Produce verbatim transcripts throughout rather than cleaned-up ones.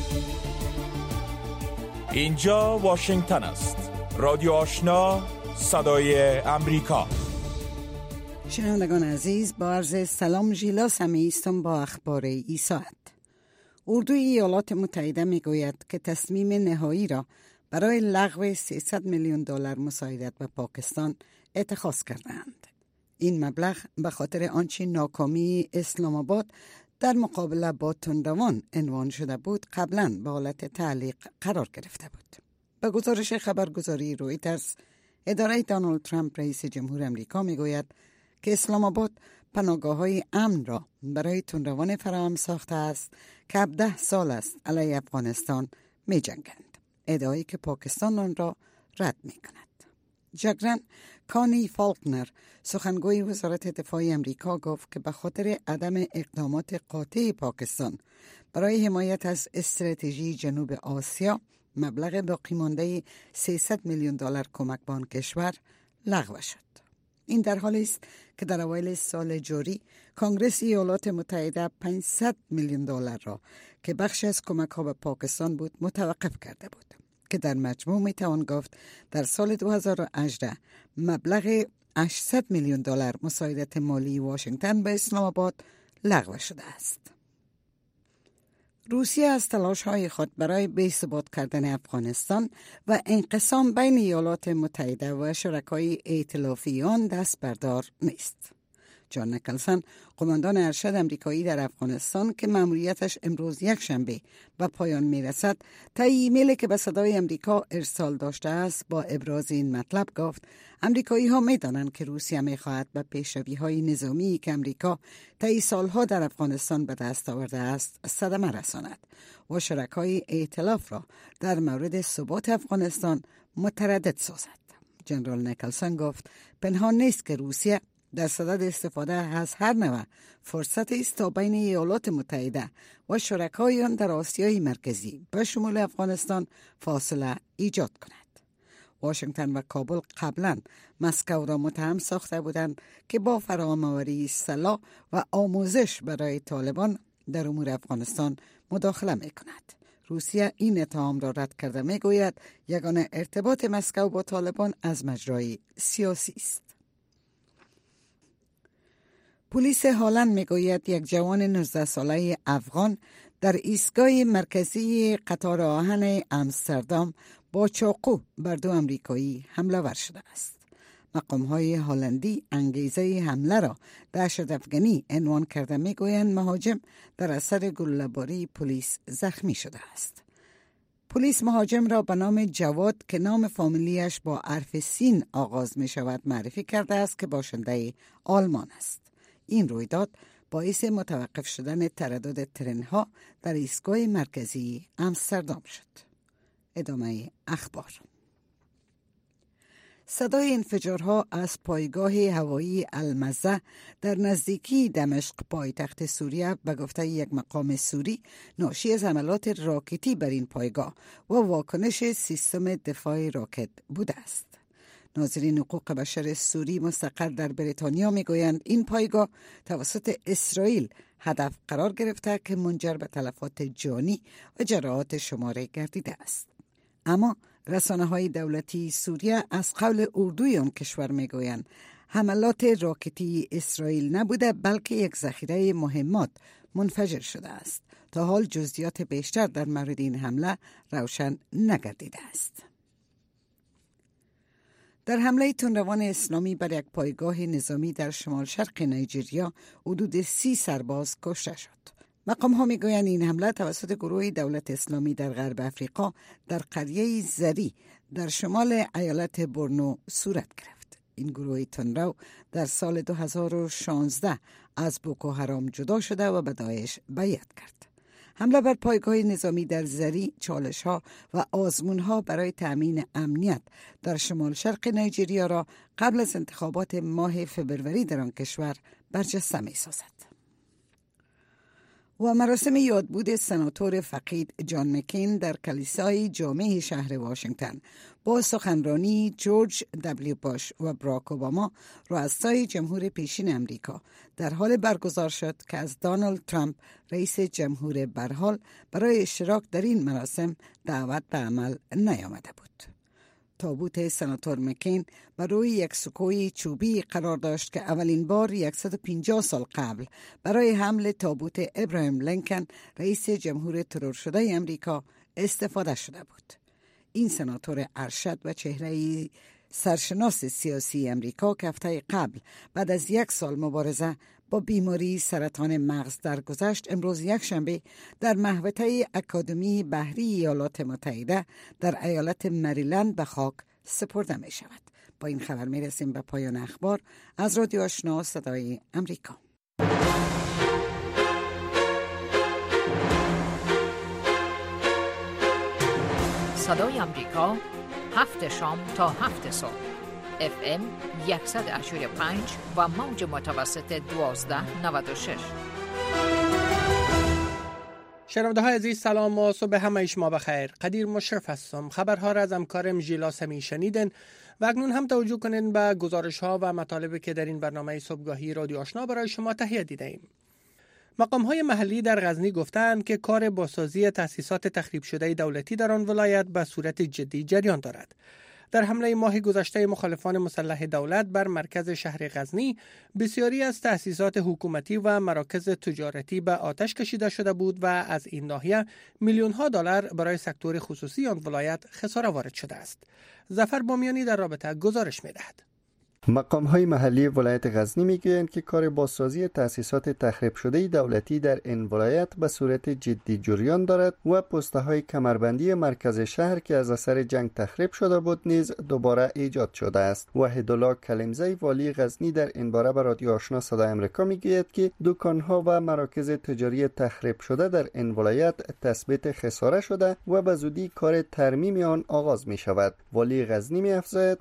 اینجا واشنگتن است. رادیو آشنا، صدای امریکا. شنوندگان عزیز، با عرض سلام ژیلا سمی استم با اخبار ای ساعت. اردوی ایالات متحده می گوید که تصمیم نهایی را برای لغو سیصد میلیون دلار مساعدت به پاکستان اتخاذ کردند. این مبلغ به خاطر آنچه ناکامی اسلام آباد در مقابله با تندروان عنوان شده بود قبلا به حالت تعلیق قرار گرفته بود. به گزارش خبرگزاری رویترز، اداره دونالد ترامپ رئیس جمهور امریکا می گوید که اسلام آباد پناهگاه‌های امن را برای تندروان فراهم ساخته است که هفده سال است علیه افغانستان می جنگند. ادعایی که پاکستان آن را رد می کند. جگرن کانی فالکنر، سخنگوی وزارت دفاع امریکا، گفت که به خاطر عدم اقدامات قاطع پاکستان برای حمایت از استراتژی جنوب آسیا، مبلغ باقی مانده سیصد میلیون دلار کمک به آن کشور لغو شد. این در حالی است که در اوایل سال جاری کنگره ایالات متحده پانصد میلیون دلار را که بخش از کمک ها به پاکستان بود متوقف کرده بود که در مجموع می توان گفت در سال دو هزار و هجده مبلغ هشتصد میلیون دلار مساعدت مالی واشنگتن به اسلام آباد لغو شده است. روسیه از تلاش‌های خود برای بی‌ثبات کردن افغانستان و انقسام بین ایالات متحده و شرکای ائتلافی آن دست بردار نیست. جان نیکلسن، قماندان ارشد امریکایی در افغانستان که مأموریتش امروز یک شنبه به پایان میرسد، طی ایمیلی که به صدای امریکا ارسال داشته است با ابراز این مطلب گفت امریکایی ها می دانند که روسیه می خواهد به پیشروی های نظامی که امریکا طی سالها در افغانستان به دست آورده است صدمه رساند و شرکای ائتلاف را در مورد ثبات افغانستان متردد سازد. جنرال نیکلسن گفت پنهان نیست که روسیه در صدد استفاده از هر نوع فرصت است تا بین ایالات متحده و شرکای آن در آسیای مرکزی به شمول افغانستان فاصله ایجاد کند. واشنگتن و کابل قبلا مسکو را متهم ساخته بودند که با فراهم‌آوری سلاح و آموزش برای طالبان در امور افغانستان مداخله می کند. روسیه این اتهام را رد کرده می گوید یگانه ارتباط مسکو با طالبان از مجرای سیاسی است. پلیس هلند میگوید یک جوان نوزده ساله افغان در ایستگاه مرکزی قطار آهن آمستردام با چاقو بر دو امریکایی حمله ور شده است. مقام‌های هلندی انگیزه حمله را دهشت افغانی عنوان کرده میگویند مهاجم در اثر گلوله‌باری پلیس زخمی شده است. پلیس مهاجم را به نام جواد که نام فامیلیش با حرف سین آغاز می شود معرفی کرده است که باشنده آلمان است. این رویداد باعث متوقف شدن تردد ترن‌ها در ایستگاه مرکزی آمستردام شد. ادامه اخبار. صدای انفجارها از پایگاه هوایی المزه در نزدیکی دمشق پایتخت سوریه به گفته یک مقام سوری ناشی از حملات راکتی بر این پایگاه و واکنش سیستم دفاع راکت بوده است. ناظرین حقوق بشر سوری مستقر در بریتانیا میگویند این پایگاه توسط اسرائیل هدف قرار گرفته که منجر به تلفات جانی و جراحات شماره گردیده است. اما رسانه‌های دولتی سوریه از قول اردوی آن کشور میگویند حملات راکتی اسرائیل نبوده بلکه یک ذخیره مهمات منفجر شده است. تا حال جزئیات بیشتر در مورد این حمله روشن نگردیده است. در حمله تندروان اسلامی بر یک پایگاه نظامی در شمال شرق نیجریه حدود سی سرباز کشته شد. مقام ها می گویند این حمله توسط گروه دولت اسلامی در غرب افریقا در قریه زری در شمال ایالت بورنو صورت گرفت. این گروه تندرو در سال دو هزار و شانزده از بوکو حرام جدا شده و به داعش بیعت کرد. حمله بر پایگاه نظامی در زری چالش‌ها و آزمون‌ها برای تأمین امنیت در شمال شرق نیجریه را قبل از انتخابات ماه فبروری در آن کشور برجسته می‌سازد. و مراسم یادبود سناتور فقید جان مکین در کلیسای جامع شهر واشنگتن با سخنرانی جورج دبلیو باش و براک اوباما رؤسای جمهور پیشین امریکا در حال برگزار شد که از دونالد ترامپ رئیس جمهور برحال برای اشتراک در این مراسم دعوت به عمل نیامده بود. تابوت سناتور مکین بر روی یک سکوی چوبی قرار داشت که اولین بار صد و پنجاه سال قبل برای حمل تابوت ابراهام لینکن رئیس جمهور ترور شده امریکا استفاده شده بود. این سناتور ارشد و چهره سرشناس سیاسی امریکا که هفته قبل بعد از یک سال مبارزه با بیماری سرطان مغز درگذشت، امروز یک شنبه در محوطه اکادمی بحری ایالات متحده در ایالت مریلند به خاک سپرده می شود. با این خبر می رسیم به پایان اخبار از رادیو آشنا صدای امریکا. صدای امریکا، هفت شام تا هفت صبح، اف ام صد و هشتاد و پنج و موج متوسط دوازده نود و شش. شنونده های عزیز سلام و صبح همه شما بخیر. قدیر مشرف هستم. خبرها را از همکارم ژیلا سمی شنیدن و اکنون هم توجه کنین به گزارش ها و مطالبی که در این برنامه صبحگاهی رادیو آشنا برای شما تهیه دیده ایم. مقام های محلی در غزنی گفتند که کار بازسازی تأسیسات تخریب شده دولتی در آن ولایت به صورت جدی جریان دارد. در حمله ماه گذشته مخالفان مسلح دولت بر مرکز شهر غزنی، بسیاری از تأسیسات حکومتی و مراکز تجارتی به آتش کشیده شده بود و از این ناحیه میلیون ها دلار برای سکتور خصوصی آن ولایت خساره وارد شده است. ظفر بامیانی در رابطه گزارش می‌دهد. مقام‌های محلی ولایت غزنی میگویند که کار بازسازی تأسیسات تخریب شده دولتی در این ولایت به صورت جدی جریان دارد و پست‌های کمربندی مرکز شهر که از اثر جنگ تخریب شده بود نیز دوباره ایجاد شده است. وحیدالله کلمزی والی غزنی در این باره به رادیو آشنا صدای آمریکا میگوید که دکان‌ها و مراکز تجاری تخریب شده در این ولایت تثبیت خساره شده و به زودی کار ترمیم آن آغاز می‌شود. والی غزنی می‌افزاید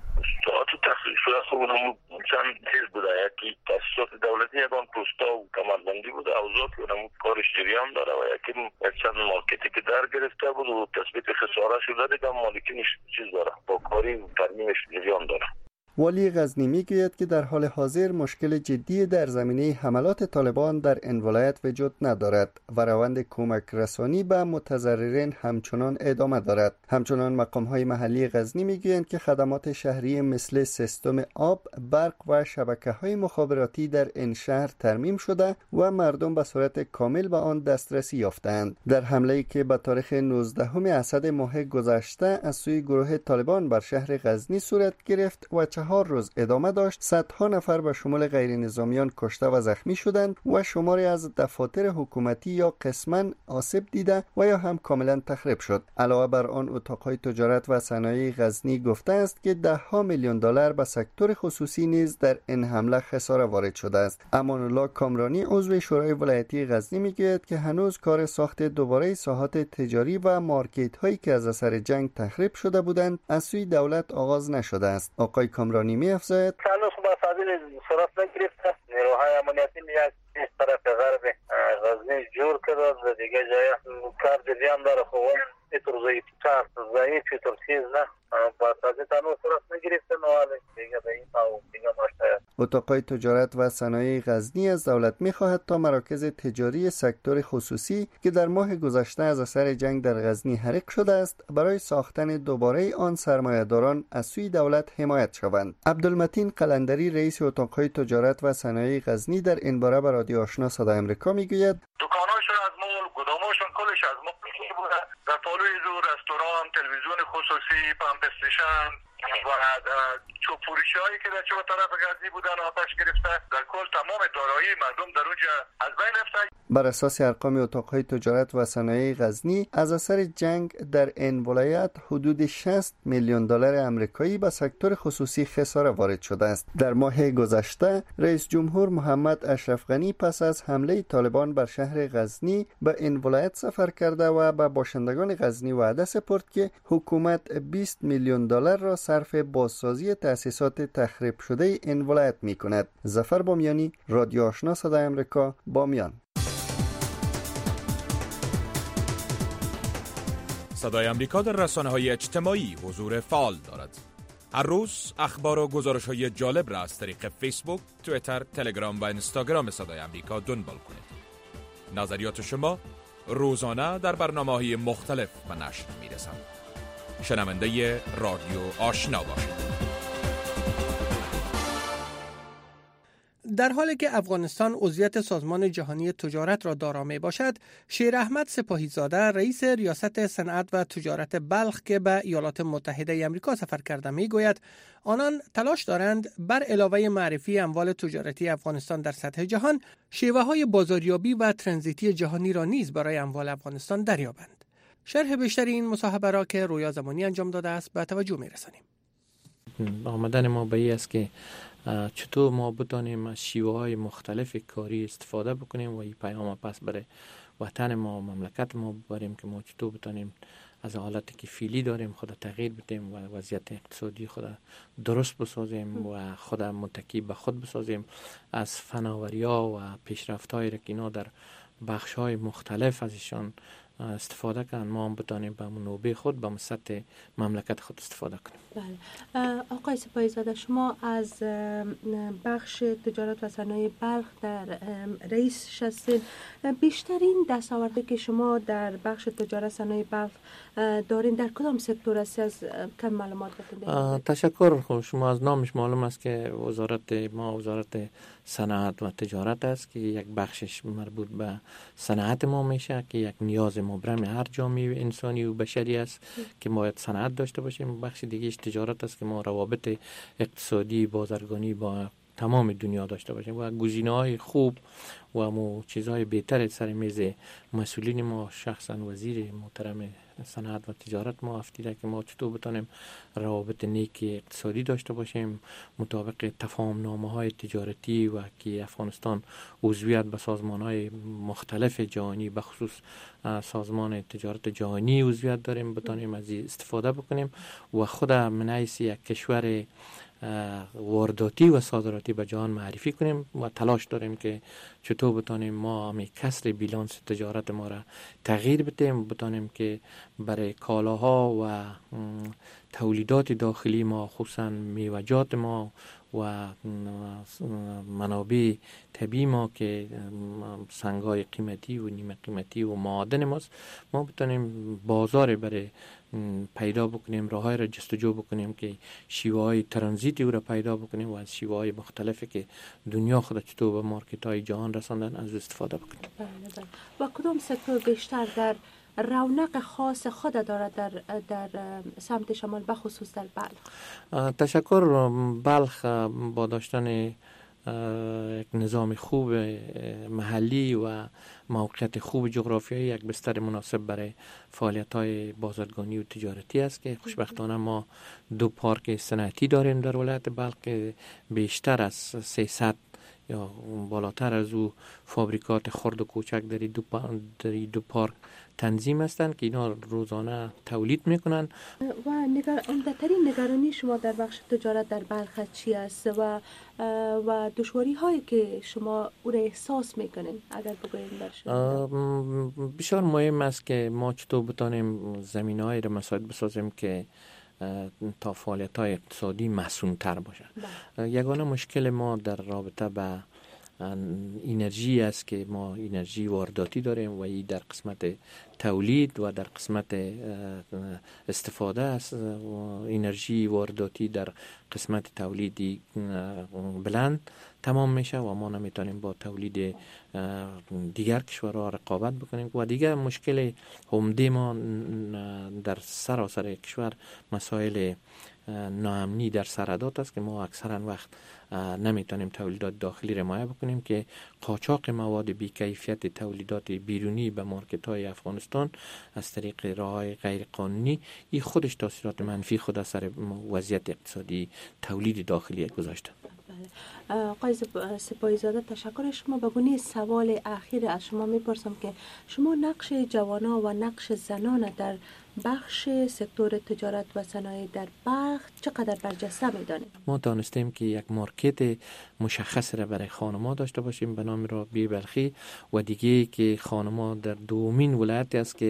چند چیز بوده، یکی تاسیسات دولتی، یکان پستا و کمربندی بوده، اوضاع که اونمون کارش جریان داره و یکی یک چند مارکتی که در گرفته بود و تثبیت خساره شده دیگه مالکینش چیز داره، با کاری و ترمیمش جریان داره. والی غزنی میگوید که در حال حاضر مشکل جدی در زمینه حملات طالبان در این ولایت وجود ندارد و روند کمک رسانی به متضررین همچنان ادامه دارد. همچنان مقام‌های محلی غزنی میگویند که خدمات شهری مثل سیستم آب، برق و شبکه‌های مخابراتی در این شهر ترمیم شده و مردم به صورت کامل به آن دسترسی یافتند. در حمله‌ای که به تاریخ نوزدهم اسد ماه گذشته از سوی گروه طالبان بر شهر غزنی صورت گرفت و چهار روز ادامه داشت، صدها نفر به شمول غیر نظامیان کشته و زخمی شدند و شماری از دفاتر حکومتی یا قسماً آسیب دیده و یا هم کاملا تخریب شد. علاوه بر آن، اتاقهای تجارت و صنایع غزنی گفته است که ده ها میلیون دلار به سکتور خصوصی نیز در این حمله خساره وارد شده است. امان الله کامرانی عضو شورای ولایتی غزنی میگوید که هنوز کار ساخت دوباره ساحات تجاری و مارکت هایی که از اثر جنگ تخریب شده بودند از سوی دولت آغاز نشده است. آقای کامرانی می افزاید هنوز با فضیل صورت نگرفته، نیروهای امنیتی یک از طرف غرب غزنی جور کرده و دیگه جای کار جریان داره. خب اینطور ضعیف ضعیف اینطور چیز نه با فضیل هنوز صورت نگرفته، نواله دیگه به این تاو دیگه ماشته. اتاقهای تجارت و صنایع غزنی از دولت می‌خواهد تا مراکز تجاری سکتور خصوصی که در ماه گذشته از اثر جنگ در غزنی حریق شده است برای ساختن دوباره آن سرمایه‌داران از سوی دولت حمایت شوند. عبدالمتین قلندری رئیس اتاقهای تجارت و صنایع غزنی در این باره به رادیو آشنا صدای آمریکا میگوید دکاناشون از مول، گداماشون کلش از مول بوده. در پالوی زو رستوران، تلویزیون خصوصی، پمپ استیشن و چوب‌فروشی هایی که در چهار طرف غزنی بودن آتش گرفته. در کل تمام دارایی مردم در اونجا از بین رفته. بر اساس ارقام اتاقهای تجارت و صنایع غزنی از اثر جنگ در این ولایت حدود شصت میلیون دلار آمریکایی به سکتور خصوصی خساره وارد شده است. در ماه گذشته رئیس جمهور محمد اشرف غنی پس از حمله طالبان بر شهر غزنی به این ولایت سفر کرده و به باشندگان غزنی وعده سپرد که حکومت بیست میلیون دلار را صرف بازسازی تأسیسات تخریب شده این ولایت می‌کند. ظفر بامیانی، رادیو آشنا صدای آمریکا، بامیان. صدای آمریکا در رسانه‌های اجتماعی حضور فعال دارد. هر روز اخبار و گزارش‌های جالب را از طریق فیسبوک، توییتر، تلگرام و اینستاگرام صدای آمریکا دنبال کنید. نظریات شما روزانه در برنامه‌های مختلف به نشر می‌رسند. شنونده رادیو آشنا باشید. در حالی که افغانستان عضویت سازمان جهانی تجارت را دارا می باشد، شیر احمد سپاهیزاده رئیس ریاست صنعت و تجارت بلخ که به ایالات متحده آمریکا سفر کرده می گوید آنان تلاش دارند بر علاوه معرفی اموال تجارتی افغانستان در سطح جهان، شیوه های بازاریابی و ترانزیتی جهانی را نیز برای اموال افغانستان دریابند. شرح بیشتر این مصاحبه را که رویا زمانی انجام داده است به توجه می رسانیم. آمدن ما به این است که چطور ما بتانیم از شیوه های مختلف کاری استفاده بکنیم و این پیام پس برای وطن ما و مملکت ما ببریم که ما چطور بتانیم از حالتی که فعلی داریم خود تغییر بدیم و وضعیت اقتصادی خود درست بسازیم و خود متکی به خود بسازیم، از فناوری‌ها و پیشرفت‌هایی که اینا در بخش‌های مختلف ازشان استفاده کنن، ما هم بتانیم به منابع خود به سطح مملکت خود استفاده کنیم. بله. آقای سپاهیزاده، شما از بخش تجارت و صنایع بلخ در رئیس هستید. بیشترین دستاوردی که شما در بخش تجارت صنایع بلخ دارین در کدام سکتور است؟ از کم معلومات بتونید؟ تشکر. خب شما از نامش معلوم است که وزارت ما وزارت صنعت و تجارت است که یک بخشش مربوط به صنعت ما میشه که یک نیاز مبرم هر جامعه انسانی و بشری است که ما باید صنعت داشته باشیم. بخش دیگهش تجارت است که ما روابط اقتصادی بازرگانی با تمام دنیا داشته باشیم و گزینه‌های خوب و مو چیزهای بهتر سر میز مسئولین ما، شخصا وزیر محترم صنعت و تجارت ما افتیده که ما چطور بتانیم روابط نیک اقتصادی داشته باشیم مطابق تفاهم نامه های تجارتی و که افغانستان عضویت به سازمان های مختلف جهانی به خصوص سازمان تجارت جهانی عضویت داریم، بتانیم از استفاده بکنیم و خود من حیث یک کشور وارداتی و صادراتی به جهان معرفی کنیم و تلاش داریم که چطور بتانیم ما همی کسر بیلانس تجارت ما را تغییر بدیم، بتانیم که برای کالاها و تولیدات داخلی ما خصوصا میوه‌جات ما و منابع طبیعی ما که سنگ‌های قیمتی و نیمه قیمتی و معادن ماست، ما بتانیم بازار برای پیدا بکنیم، راههای را جستجو بکنیم که شیوه های ترانزیتی او را پیدا بکنیم و از شیوه های مختلفی که دنیا خود چطور به مارکت های جهان رساندن از استفاده بکنیم. بله بله. و کدام سکتور بیشتر در رونق خاص خود دارد در در سمت شمال به خصوص در بلخ؟ تشکر. بلخ با داشتن یک نظام خوب محلی و موقعیت خوب جغرافیایی یک بستر مناسب برای فعالیت‌های بازرگانی و تجارتی است که خوشبختانه ما دو پارک صنعتی داریم در ولایت بلخ که بیشتر از سیصد یا بالاتر از او فابریکات خرد و کوچک در دو در دو پارک تنظیم هستند که اینا روزانه تولید میکنن. و نگر... عمده‌ترین نگرانی شما در بخش تجارت در بلخ چی است و و دشواری هایی که شما او را احساس میکنین اگر بگویید برشون؟ بسیار مهم است که ما چطور بتانیم زمینه‌های را مساعد بسازیم که تا فعالیت‌های اقتصادی محسون‌تر باشه. یگانه مشکل ما در رابطه با انرژی است که ما انرژی وارداتی داریم و این در قسمت تولید و در قسمت استفاده است. انرژی وارداتی در قسمت تولیدی بلند تمام میشه و ما نمیتونیم با تولید دیگر کشورها رقابت بکنیم و دیگر مشکل عمده ما در سراسر کشور مسائل ناامنی در سرحدات است که ما اکثرا وقت نمیتونیم تولیدات داخلی را حمایت بکنیم که قاچاق مواد بی‌کیفیت تولیدات بیرونی به مارکت های افغانستان از طریق راه‌های غیر قانونی این خودش تاثیرات منفی خود از سر وضعیت اقتصادی تولید داخلی گذاشته. آقای سپاهیزاده تشکر شما. به گونه سوال اخیر از شما میپرسم که شما نقش جوانان و نقش زنان در بخش سکتور تجارت و صنایع در بلخ چقدر برجسته میدانید؟ ما دانستیم که یک مارکت مشخص را برای خانم‌ها داشته باشیم به نام رابی بلخی و دیگه که خانم‌ها در دومین ولایت است که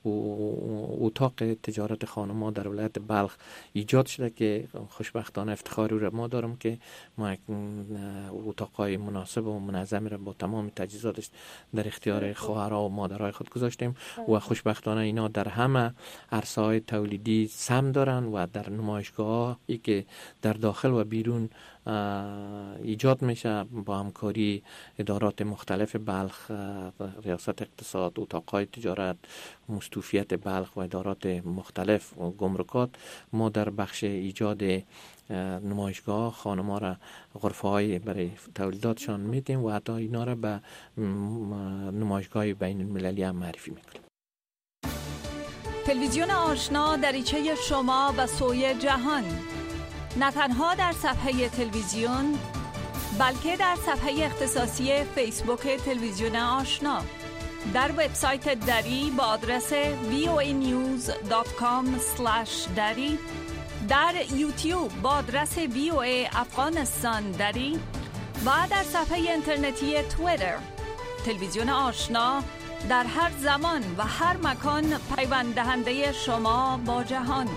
اتاق تجارت خانم‌ها در ولایت بلخ ایجاد شده که خوشبختانه افتخاری را ما دارم که ما یک اتاقای مناسب و منظم را با تمام تجهیزاتش در اختیار خواهرها و مادرای خود گذاشتیم و خوشبختانه اینا در همه عرصه‌های تولیدی سهم دارن و در نمایشگاه‌هایی که در داخل و بیرون ایجاد میشه با همکاری ادارات مختلف بلخ، ریاست اقتصاد، اتاقهای تجارت، مستوفیت بلخ و ادارات مختلف گمرکات، ما در بخش ایجاد نمایشگاه خانم‌ها را غرفه‌های برای تولیداتشان میدیم و حتی اینا را به نمایشگاه بین المللی هم معرفی میکنیم. تلویزیون آشنا دریچه شما و سوی جهان، نه تنها در صفحه تلویزیون بلکه در صفحه اختصاصی فیسبوک تلویزیون آشنا، در وبسایت دری با آدرس وی او ای نیوز دات کام اسلش دری، در یوتیوب با آدرس وی او ای افغانستان دری و در صفحه اینترنتی توییتر. تلویزیون آشنا در هر زمان و هر مکان پیوند دهنده شما با جهان.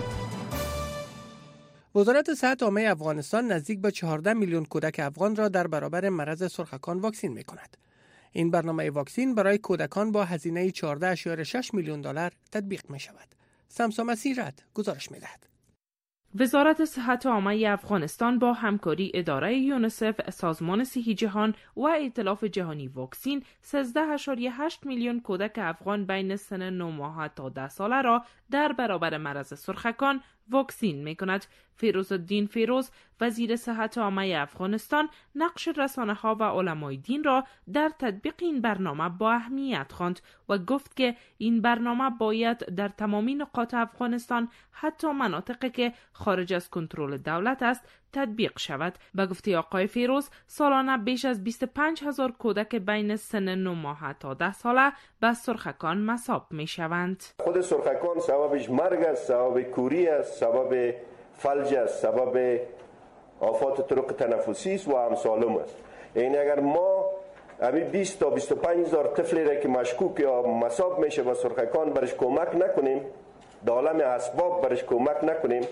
وزارت صحت عامه افغانستان نزدیک به چهارده میلیون کودک افغان را در برابر مرض سرخکان واکسین می کند. این برنامه واکسین برای کودکان با هزینه چهارده ممیز شش میلیون دلار تطبیق می شود. سمسا مسیرت گزارش می دهد. وزارت صحت عامه افغانستان با همکاری اداره یونیسف، سازمان صحی جهان و ائتلاف جهانی واکسین سیزده ممیز هشت میلیون کودک افغان بین سن نه ماه تا ده ساله را در برابر مرض سرخکان واکسین می کند. فیروز الدین فیروز، وزیر صحت عامه افغانستان، نقش رسانه ها و علمای دین را در تطبیق این برنامه با اهمیت خواند و گفت که این برنامه باید در تمامی نقاط افغانستان، حتی مناطقی که خارج از کنترل دولت است، تطبیق شود. به گفته آقای فیروز، سالانه بیش از بیست و پنج هزار کودک بین سن نه ماه تا ده ساله به سرخکان مصاب می شوند. خود سرخکان سببش مرگ است، سبب کوری است، سبب فلج است، سبب آفات طرق تنفسی است و امثالم است. یعنی اگر ما همین بیست تا بیست و پنج هزار طفلی را که مشکوک یا مصاب میشه با سرخکان برش کمک نکنیم، در عالم اسباب برش کمک نکنیم،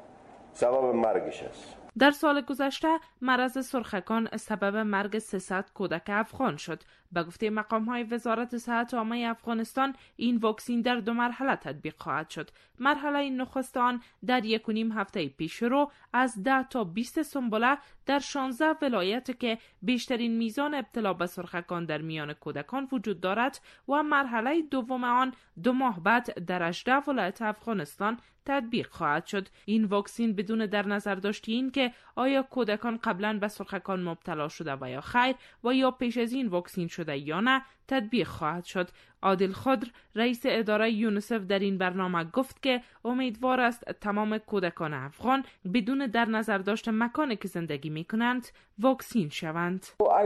سبب مرگش است. در سال گذشته مرض سرخکان سبب مرگ سیصد کودک افغان شد. به گفته مقام‌های وزارت صحت عامه افغانستان، این واکسین در دو مرحله تطبیق خواهد شد. مرحله نخست آن در یک و نیم هفته پیش شروع از ده تا بیست سنبله در شانزده ولایت که بیشترین میزان ابتلا به سرخکان در میان کودکان وجود دارد و مرحله دوم آن دو ماه بعد در هجده ولایت افغانستان تطبیق خواهد شد. این واکسین بدون در نظر داشتی این که آیا کودکان قبلا به سرخکان مبتلا شده و یا خیر و یا پیش از این واکسین شده یا نه تطبیق خواهد شد. عادل خضر، رئیس اداره یونیسف، در این برنامه گفت که امیدوار است تمام کودکان افغان بدون در نظر داشت مکانی که زندگی می کنند واکسین شوند.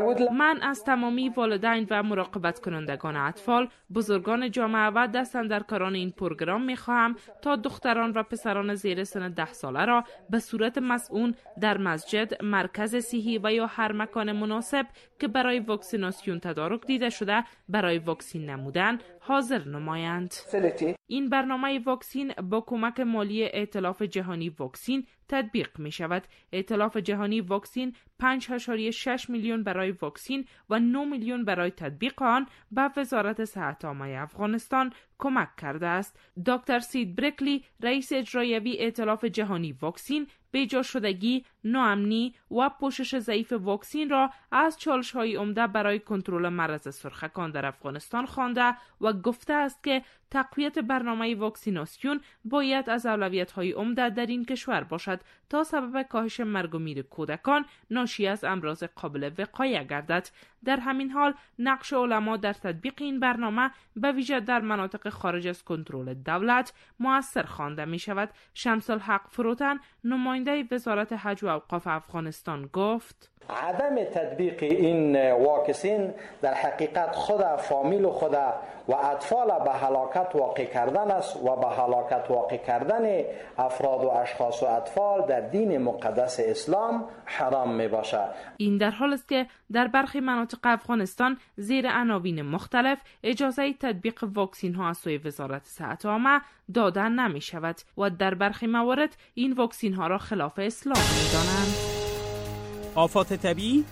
من از تمامی والدین و مراقبت کنندگان اطفال، بزرگان جامعه و دستاندرکاران این پروگرام می خواهم تا دختران و پسران زیر سن ده ساله را به صورت مسئول در مسجد، مرکز صحی و یا هر مکان مناسب که برای واکسیناسیون تدارک دیده شده برای واکسین نمودن حاضر نمایند. این برنامه واکسین با کمک مالی ائتلاف جهانی واکسین تطبیق می شود. ائتلاف جهانی واکسین پنج ممیز شش میلیون برای واکسین و نه میلیون برای تطبیق آن به وزارت صحت عامه افغانستان کمک کرده است. دکتر سید برکلی، رئیس اجرایی ائتلاف جهانی واکسین، بیجا شدگی، ناامنی و پوشش ضعیف واکسین را از چالش‌های عمده برای کنترل مرض سرخکان در افغانستان خوانده و گفته است که تقویت برنامه واکسیناسیون باید از اولویت‌های عمده در این کشور باشد تا سبب کاهش مرگ و میر کودکان ناشی از امراض قابل وقایه گردد. در همین حال نقش علما در تطبیق این برنامه به ویژه در مناطق خارج از کنترل دولت مؤثر خوانده می شود. شمس الحق فروتن، نماینده وزارت حج و اوقاف افغانستان، گفت عدم تطبیق این واکسین در حقیقت خود فامیل خود و اطفال به هلاکت واقع کردن است و به هلاکت واقع کردن افراد و اشخاص و اطفال در دین مقدس اسلام حرام می باشد. این در حال است که در برخی مناطق مناطق افغانستان زیر عناوین مختلف اجازه تطبیق واکسین ها از سوی وزارت صحت عامه داده نمی شود و در برخی موارد این واکسین ها را خلاف اسلام می دانند. آفات طبیعی،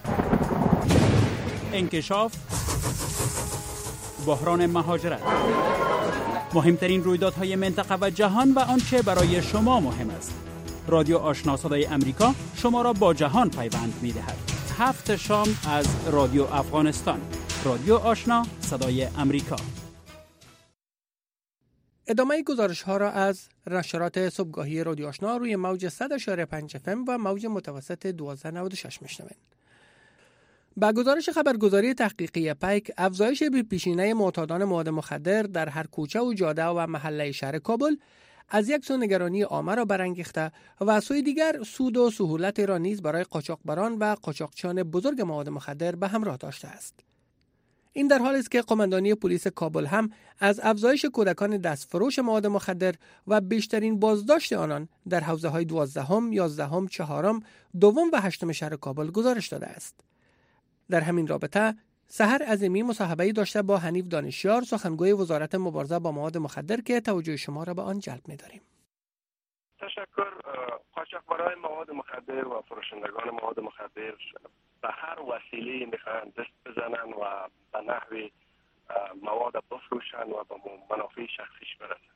انکشاف، بحران مهاجرت، مهمترین رویدادهای منطقه و جهان و آنچه برای شما مهم است. رادیو آشنا صدای امریکا شما را با جهان پیوند می دهد. هفت شام از رادیو افغانستان. رادیو آشنا صدای امریکا. ادامه گزارش ها را از نشرات صبحگاهی رادیو آشنا روی موج صد و شش پنج اف ام و موج متوسط دوازده نود و شش میشنوید. با گزارش خبرگزاری تحقیقی پیک، افزایش پیشینه معتادان مواد مخدر در هر کوچه و جاده و محله شهر کابل از یک سو نگرانی عامه را برانگیخته و از سوی دیگر سود و سهولت را نیز برای قاچاقبران و قاچاقچیان بزرگ مواد مخدر به همراه داشته است. این در حالی است که قماندانی پلیس کابل هم از افزایش کودکان دستفروش مواد مخدر و بیشترین بازداشت آنان در حوزه‌های دوازدهم، یازدهم، چهارم، دوم و هشتم شهر کابل گزارش داده است. در همین رابطه سحر عظیمی مصاحبه‌ای داشته با حنیف دانشیار، سخنگوی وزارت مبارزه با مواد مخدر که توجه شما را به آن جلب می‌داریم. تشکر. قاچاقبران مواد مخدر و فروشندگان مواد مخدر به هر وسیله میخوان دست بزنن و به نحوی مواد بفروشن و به منافع شخصیش برسن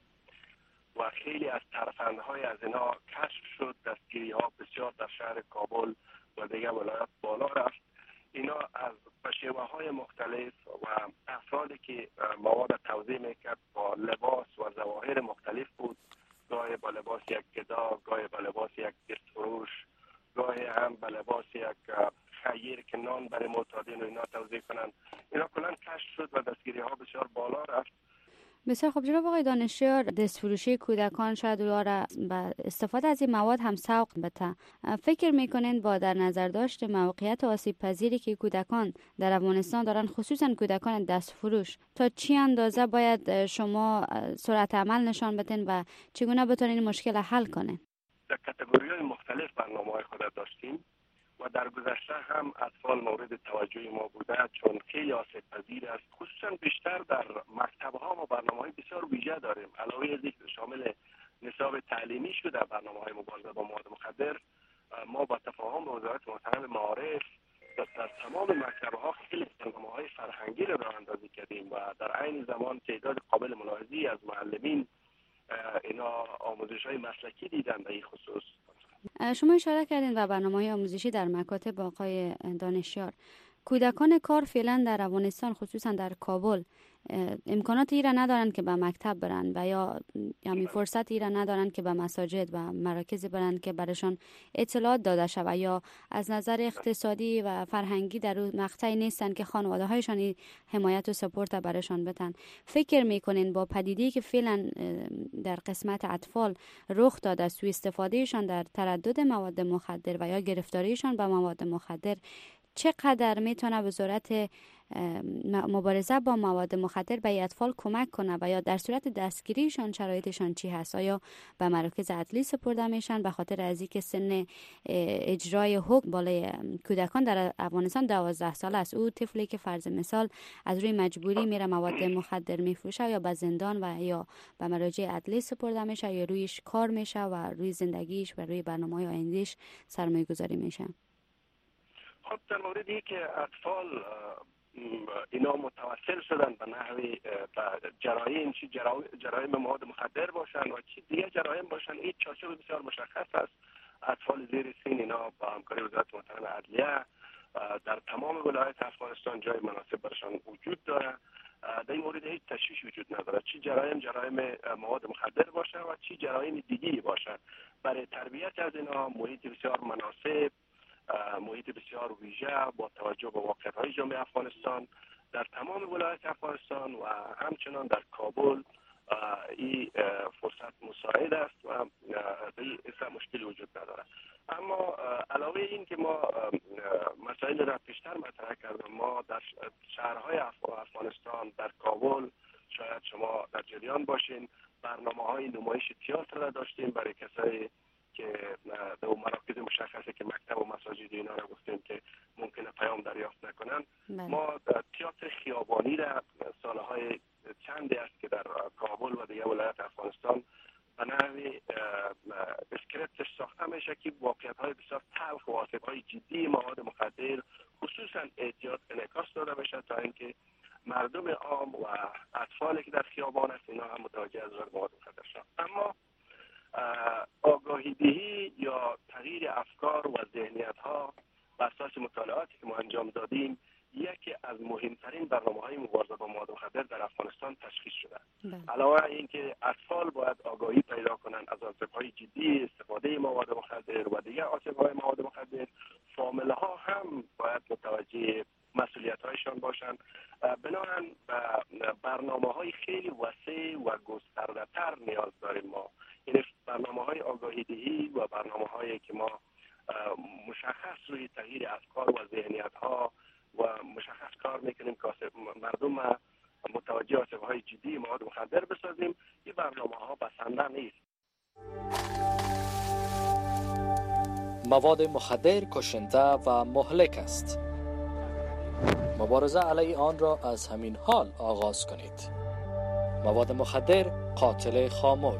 و خیلی از ترفندهای از اینا کشف شد. دستگیری ها بسیار در شهر کابل و دیگر ولایات بالا رفت. اینا از شیوه های مختلف و افرادی که مواد توزیع میکرد با لباس و ظواهر مختلف بود. گاهی با لباس یک گدا، گاهی با لباس یک دستفروش، گاهی هم با لباس یک خیر که نان برای معتادین و اینا توزیع کنن. اینا کلا کشف شد و دستگیری ها بسیار بالا رفت. بسیار خب جناب آقای دانشیار، دستفروشی کودکان شاید او را با استفاده از این مواد هم سوق بده. فکر میکنین با در نظر داشت موقعیت آسیب پذیری که کودکان در افغانستان دارن، خصوصا کودکان دستفروش، تا چی اندازه باید شما سرعت عمل نشان بدین و چگونه بتونین این مشکل حل کنین؟ در کاتگوری‌های مختلف برنامه‌های خود داشتیم و در گذشته هم اطفال مورد توجه ما بوده چون خیلی آسیب پذیر است. خصوصا بیشتر در مکتب‌ها ما برنامه‌های بسیار ویژه داریم. علاوه از اینکه شامل نصاب تعلیمی شده برنامه‌های مبارزه با مواد مخدر، ما با تفاهم با وزارت محترم معارف در تمام مکتب‌ها خیلی برنامه‌های فرهنگی را راه اندازی کردیم و در عین زمان تعداد قابل ملاحظه‌ای از معلمین اینا آموزش‌های مسلکی دیدن در این خصوص. شما اشاره کردین و برنامه‌های آموزشی در مکاتب آقای دانشیار. کودکان کار فعلا در افغانستان خصوصا در کابل امکانات ای را ندارن که به مکتب برن و یا یعنی فرصت ای را ندارن که به مساجد و مراکز برن که برشان اطلاعات داده شود یا از نظر اقتصادی و فرهنگی در اون مقطعی نیستن که خانواده هایشان حمایت و سپورت برشان بدن. فکر میکنین با پدیده‌ای که فعلا در قسمت اطفال رخ داده، سوء استفادهشان در تردد مواد مخدر و یا گرفتاریشان به مواد مخدر، چقدر میتونه وزارت مبارزه با مواد مخدر به اطفال کمک کنه و یا در صورت دستگیریشان شرایطشان چی هست؟ آیا به مراکز عدلی سپرده میشن به خاطر از اینکه سن اجرای حکم بالای کودکان در افغانستان دوازده سال است؟ او طفلی که فرض مثال از روی مجبوری میره مواد مخدر میفروشه یا به زندان و یا به مراجع عدلی سپرده میشه یا رویش کار میشه و روی زندگیش و روی برنامه‌های آیندهش سرمایه گذاری میشه. خب در موردی که اطفال اینا متوسل شدن به نحوی جرایم، چی جرایم مواد مخدر باشن و چی دیگه جرایم باشن، این چارچوب بسیار مشخص است. اطفال زیر سن اینا با همکاری وزارت محترم عدلیه در تمام ولایت افغانستان جای مناسب برشان وجود داره. در این مورد هیچ تشویش وجود نداره، چی جرایم جرایم مواد مخدر باشه و چی جرایم دیگی باشه. برای تربیت از اینا محیط بسیار مناسب، محیط بسیار ویژه با توجه به واقعیت‌های جامعه افغانستان در تمام ولایت افغانستان و همچنان در کابل این فرصت مساعد است و این اصلا مشکلی وجود نداره. اما علاوه این که ما مسائل را پیشتر مطرح کردم، ما در شهرهای افغانستان در کابل شاید شما در جریان باشین برنامه‌های نمایش تئاتر را داشتیم برای کسایی که در مراکز مشخصه که مکتب و مساجد اینا رو گفتیم که ممکنه پیام دریافت نکنن. ما تئاتر خیابانی را سالهای چندی است که در کابل و دیگر ولایت افغانستان به نحوی اسکریپتش ساخته میشه که واقعیت‌های بسیار تلخ و آسیب‌های جدی مواد مخدر خصوصا اعتیاد انعکاس داده بشه تا اینکه مردم عام و اطفالی که در خیابان است اینا هم متوجه از مواد مخدر شدن. اما آگاهی دهی یا تغییر افکار و ذهنیت‌ها بر اساس مطالعاتی که ما انجام دادیم یکی از مهمترین برنامه‌های مبارزه با مواد مخدر در افغانستان تشخیص شده. علاوه اینکه اطفال باید آگاهی پیدا کنند از آسیب‌های جدی استفاده مواد مخدر و دیگر آسیب‌های مواد مخدر، فامیل‌ها هم باید متوجه مسئولیت‌هایشان باشند. بنابراین برنامه‌های خیلی وسیع و گسترده‌تر نیاز داریم ما. این برنامه‌های آگاهی دهی و برنامه‌هایی که ما مشخص روی تغییر افکار و ذهنیت‌ها و مشخص کار میکنیم که مردم متوجه آسیب‌های جدی مواد مخدر بسازیم، این برنامه‌ها بسنده نیست. مواد مخدر کشنده و مهلک است. مبارزه علیه آن را از همین حال آغاز کنید. مواد مخدر قاتل خاموش.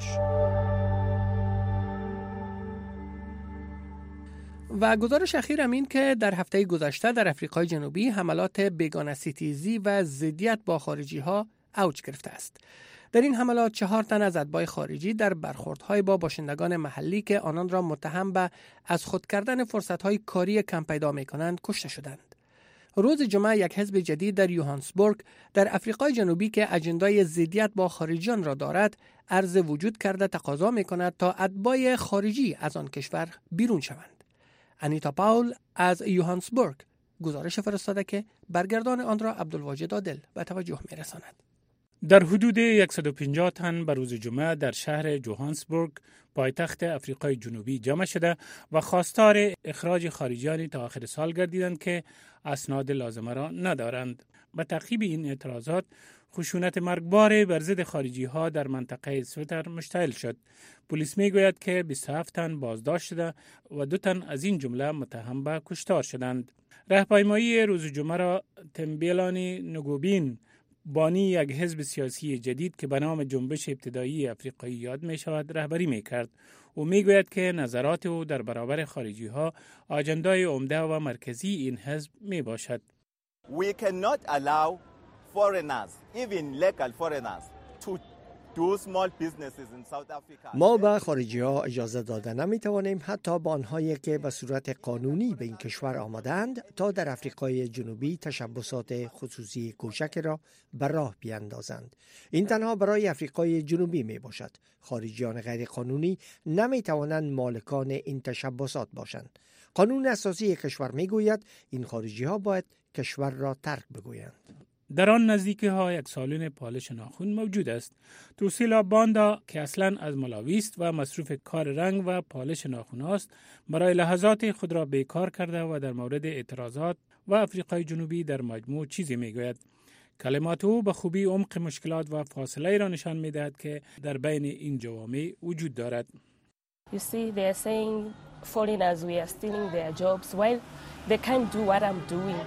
و گزارش اخیر هم این که در هفته گذشته در آفریقای جنوبی حملات بیگانه‌ستیزی و ضدیت با خارجی ها اوج گرفته است. در این حملات چهار تن از اتباع خارجی در برخوردهای با باشندگان محلی که آنان را متهم به از خود کردن فرصت‌های کاری کم پیدا می‌کنند کشته شدند. روز جمعه یک حزب جدید در یوهانسبورگ در آفریقای جنوبی که اجندای ضدیت با خارجیان را دارد عرض وجود کرده تقاضا می‌کند تا اتباع خارجی از آن کشور بیرون شوند. انیتا پاول از یوهانسبورگ گزارش فرستاده که برگردان آن را عبدالواجد عادل به توجه می‌رساند. در حدود صد و پنجاه تن به روز جمعه در شهر یوهانسبورگ پایتخت آفریقای جنوبی جمع شده و خواستار اخراج خارجیانی تا آخر سال گردیدند که اسناد لازمه را ندارند. به تعقیب این اعتراضات خشونت مرگبار بر ضد خارجی ها در منطقه سویتر مشتعل شد. پلیس می گوید که بیست و هفت تن بازداشت شده و دو تن از این جمله متهم به کشتار شدند. راهپیمایی روز جمعه را تمبیلانی نگوبین، بانی یک حزب سیاسی جدید که به نام جنبش ابتدایی آفریقایی یاد می شود، رهبری می کرد. او می گوید که نظرات او در برابر خارجی ها آجندای عمده و مرکزی این حزب می باشد. We cannot allow foreigners, even legal foreigners, to do small businesses in South Africa. ما به خارجی ها اجازه داده نمی توانیم، حتی به آنهایی که به صورت قانونی به این کشور آمدند، تا در آفریقای جنوبی تشبسات خصوصی کوچک را به راه بیاندازند. این تنها برای آفریقای جنوبی می باشد. خارجیان غیر قانونی نمی توانند مالکان این تشبسات باشند. قانون اساسی کشور می گوید این خارجی ها باید کشور را ترک بگویند. در آن نزدیکی ها یک سالن پالش ناخن موجود است. توسیلا باندا که اصلا از ملاوی است و مصروف کار رنگ و پالش ناخن است، برای لحظات خود را بیکار کرده و در مورد اعتراضات و آفریقای جنوبی در مجموع چیزی میگوید. کلمات او به خوبی عمق مشکلات و فاصله را نشان میدهد که در بین این جوامع وجود دارد. You see, they are saying foreigners we are stealing their jobs while they can't do what I'm doing.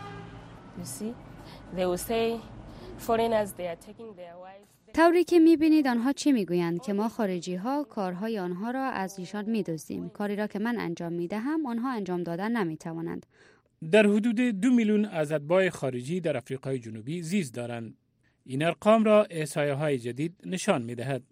You see? They will say foreigners they are taking their wives. طوری که میبینید آنها چی میگویند که ما خارجی ها کارهای آنها را از ایشان میدزدیم. کاری را که من انجام میدهم آنها انجام دادن نمیتوانند. در حدود دو میلیون از اتباع خارجی در آفریقای جنوبی زیست دارند. این ارقام را احصایه های جدید نشان میدهد.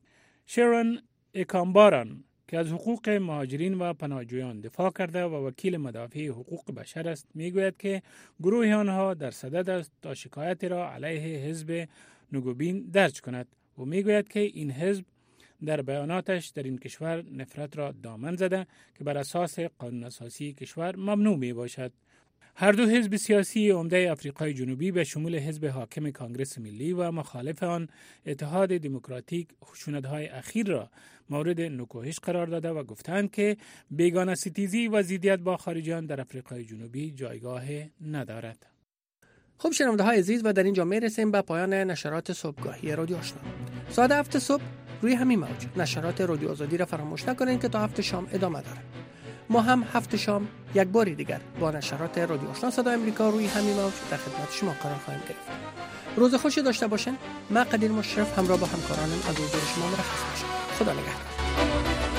شرون اکامباران که از حقوق مهاجرین و پناهجویان دفاع کرده و وکیل مدافع حقوق بشر است، میگوید که گروه آنها در صدد است تا شکایت را علیه حزب نگوبین درج کند و میگوید که این حزب در بیاناتش در این کشور نفرت را دامن زده که بر اساس قانون اساسی کشور ممنوع می باشد. هر دو حزب سیاسی عمده آفریقای جنوبی به شمول حزب حاکم کانگرس ملی و مخالف آن اتحاد دموکراتیک خشونت‌های اخیر را مورد نکوهش قرار داده و گفتند که بیگانه ستیزی و ضدیت با خارجیان در آفریقای جنوبی جایگاه ندارد. خب شنونده های عزیز، و در اینجا میرسیم به پایان نشرات صبحگاهی رادیو آشنا. ساعت هفت صبح روی همین موج نشرات رادیو آزادی را فراموش نکنید که تا هفت شام ادامه داره. ما هم هفت شام یک باری دیگر با نشرات رادیو آشنا صدای آمریکا روی همین موج در خدمت شما قرار خواهیم گرفت. روز خوشی داشته باشین. من قدیر مشرف همراه با همکارانم از حضور شما مرخص میشم. خدا نگهدار.